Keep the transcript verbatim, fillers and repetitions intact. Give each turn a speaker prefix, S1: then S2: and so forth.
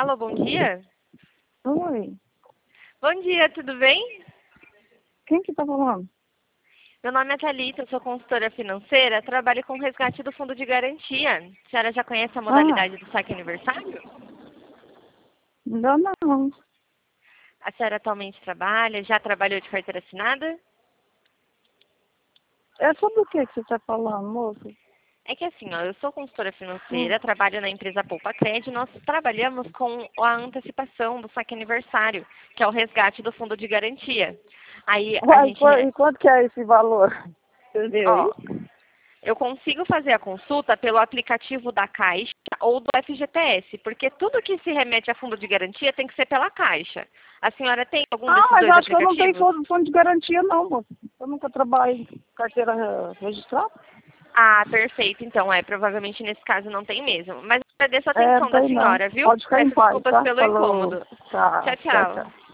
S1: Alô, bom dia?
S2: Oi,
S1: Bom dia, tudo bem?
S2: quem que tá falando?
S1: Meu nome é Thalita, eu sou consultora financeira, trabalho com resgate do fundo de garantia. A senhora já conhece a
S2: Ah,
S1: modalidade do saque aniversário?
S2: ainda não.
S1: A senhora atualmente trabalha, já trabalhou de carteira assinada?
S2: É sobre o que que você tá falando, moço?
S1: É que assim, ó, eu sou consultora
S2: Hum.
S1: financeira, trabalho na empresa Poupa Cred, nós trabalhamos com a antecipação do saque aniversário, que é o resgate do fundo de garantia. Aí a
S2: Uai,
S1: gente,
S2: qu-
S1: re-
S2: e quanto que é esse valor? Entendeu aí?
S1: ó, eu consigo fazer a consulta pelo aplicativo da Caixa ou do F G T S, porque tudo que se remete a fundo de garantia tem que ser pela Caixa. A senhora tem algum
S2: Ah,
S1: desses
S2: mas
S1: dois
S2: acho que eu não tenho
S1: aplicativos?
S2: fundo, fundo de garantia não, moço. Eu nunca trabalhei em carteira eh, registrada.
S1: Ah, perfeito. Então, é, provavelmente nesse caso não tem mesmo. Mas eu agradeço a
S2: É, não
S1: atenção da
S2: tem não.
S1: senhora, viu?
S2: Pode ficar em
S1: Peço
S2: paz,
S1: desculpas
S2: tá?
S1: pelo
S2: Falou.
S1: incômodo.
S2: Tá,
S1: Tchau,
S2: tchau,
S1: tchau.
S2: tchau.